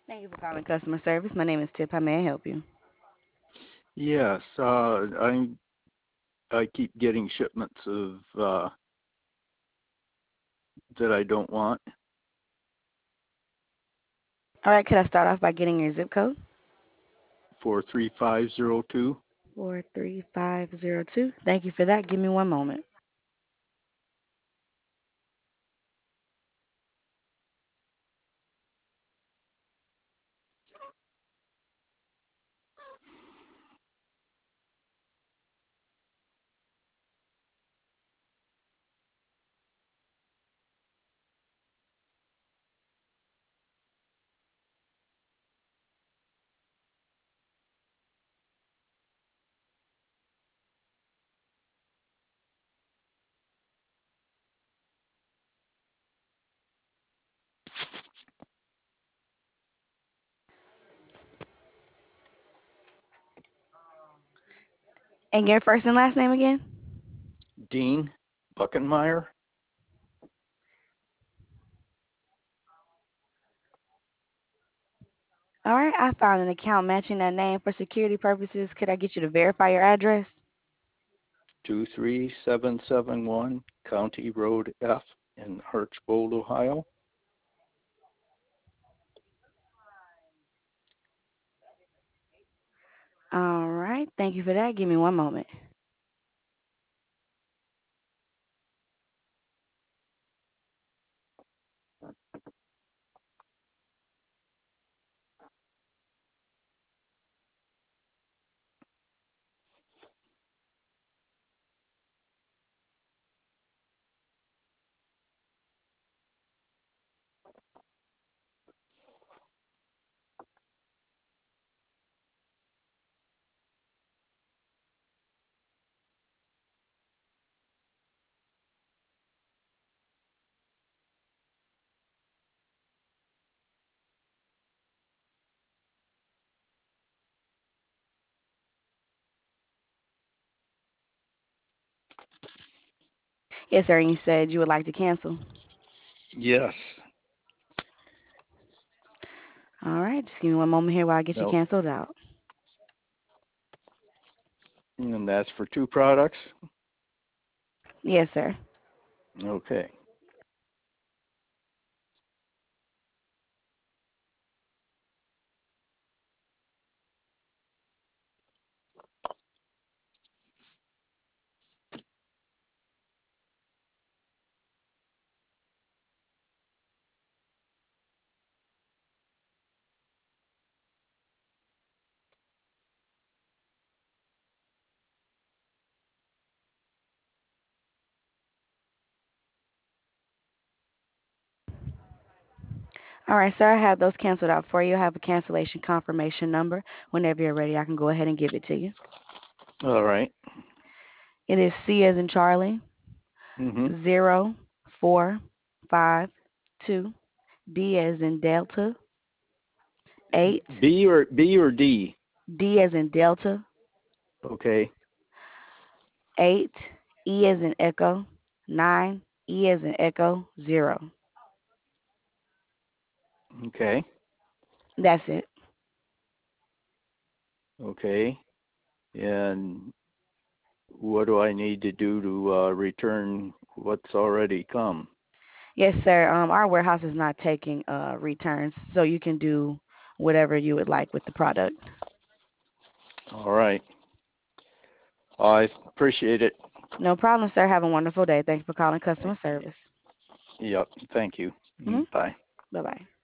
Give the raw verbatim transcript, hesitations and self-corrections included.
Thank you for calling customer service. My name is Tip. How may I help you? Yes, uh, I I keep getting shipments of uh, that I don't want. All right, could I start off by getting your zip code? For three five zero two. four three five zero two. Thank you for that. Give me one moment. And your first and last name again? Dean Buckenmeyer. All right, I found an account matching that name for security purposes. Could I get you to verify your address? two three seven seven one County Road F in Archbold, Ohio. All right, thank you for that. Give me one moment. Yes, sir. And you said you would like to cancel. Yes. All right, just give me one moment here while I get you No, canceled out. and that's for two products. Yes, sir. Okay. All right, sir. I have those canceled out for you. I have a cancellation confirmation number. Whenever you're ready, I can go ahead and give it to you. All right. It is C as in Charlie, Mm-hmm. zero, four, five, two, D as in Delta, eight, B or B or D. D as in Delta, Okay. eight, E as in Echo, nine, E as in Echo, zero. Okay. That's it. Okay. And what do I need to do to uh, return what's already come? Yes, sir. Um, our warehouse is not taking uh, returns, so you can do whatever you would like with the product. All right. I appreciate it. No problem, sir. Have a wonderful day. Thank you for calling customer service. Yep. Thank you. Hmm. Bye. Bye bye.